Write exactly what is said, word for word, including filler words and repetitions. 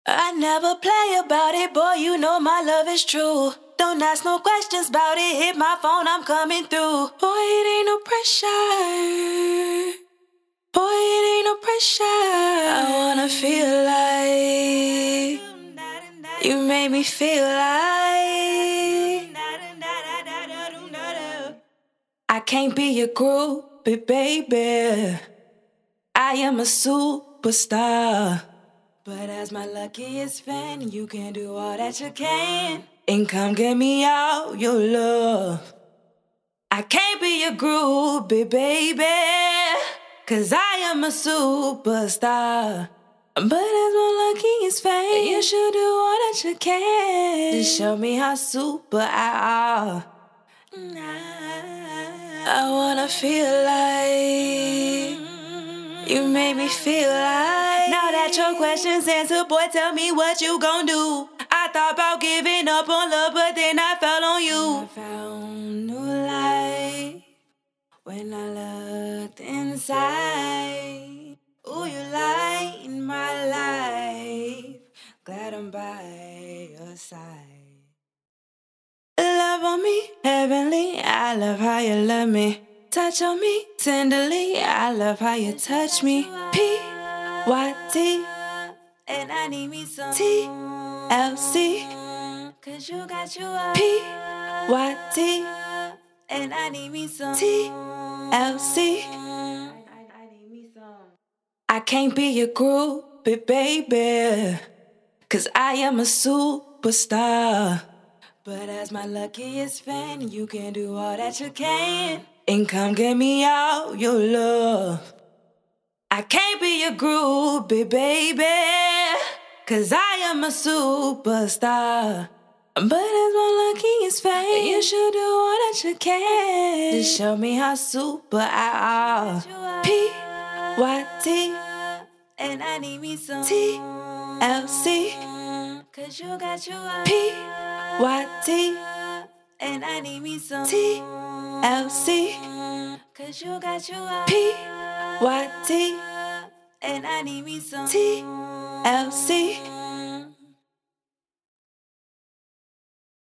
I never play about it, boy, you know my love is true. Don't ask no questions about it, hit my phone, I'm coming through. Boy, it ain't no pressure. Boy, it ain't no pressure. I wanna feel like you made me feel like I can't be your groupie, baby. I am a superstar. But as my luckiest fan, you can do all that you can. And come get me all your love. I can't be your groupie, baby, cause I am a superstar. But as my luckiest fan, you should do all that you can to show me how super I are. I wanna feel like you made me feel like. Now that your question's answered, boy, tell me what you gon' do. I thought about giving up on love, but then I fell on you. I found new life when I looked inside. Ooh, you light in my life. Glad I'm by your side. Love on me, heavenly. I love how you love me. Touch on me tenderly. I love how you touch me. P Y T and I need me some T L C. Cause you got you up. P Y T and I need me some T L C. I can't be your groupie, baby, cause I am a superstar. But as my luckiest fan, you can do all that you can. And come get me all your love. I can't be your groupie, baby, cause I am a superstar. But as my luckiest fan, you should do all that you can to show me how super I are. P Y T and I need me some T L C. Cause you got you up. P Y T and I need me some T L C. Cause you got you up. P Y T and I need me some T L C.